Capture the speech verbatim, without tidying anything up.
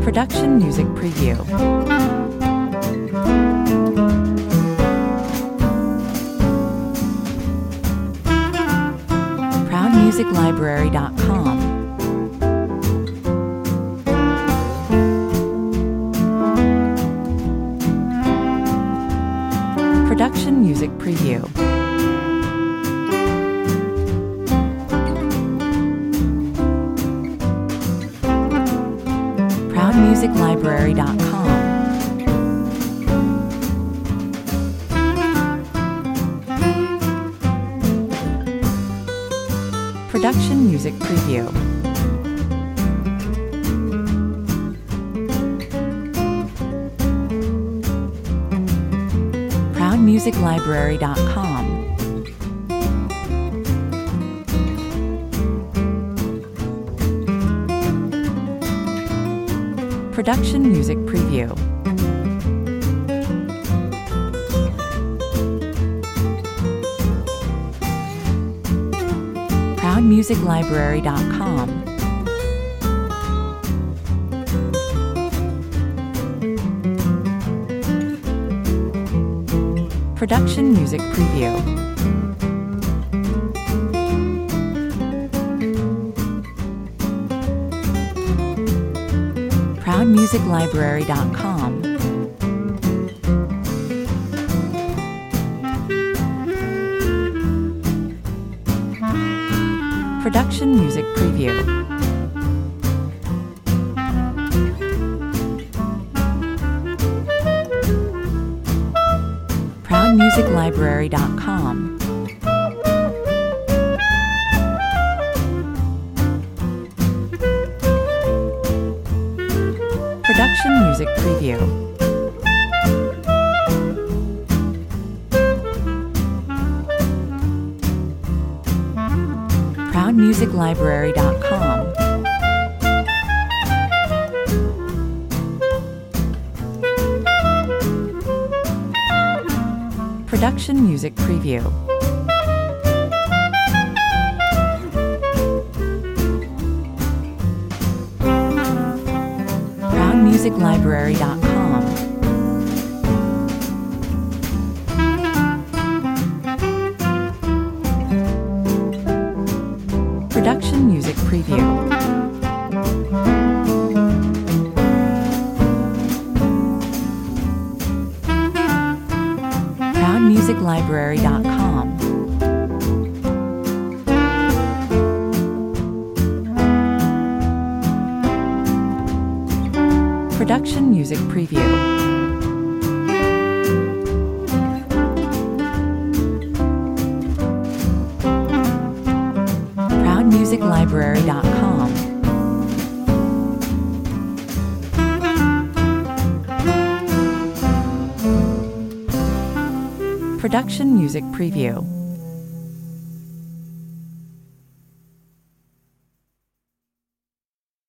Production Music Preview. proud music library dot com. Production Music Preview. proud music library dot com. Production Music Preview. proud music library dot com. Production Music Preview. proud music library dot com. Production Music Preview. proud music library dot com. Production Music Preview. proud music library dot com. Production Music Preview. proud music library dot com. Production Music Preview. proud music library dot com. Production Music Preview. proud music library dot com. Production Music Preview. proud music library dot com. Production Music Preview.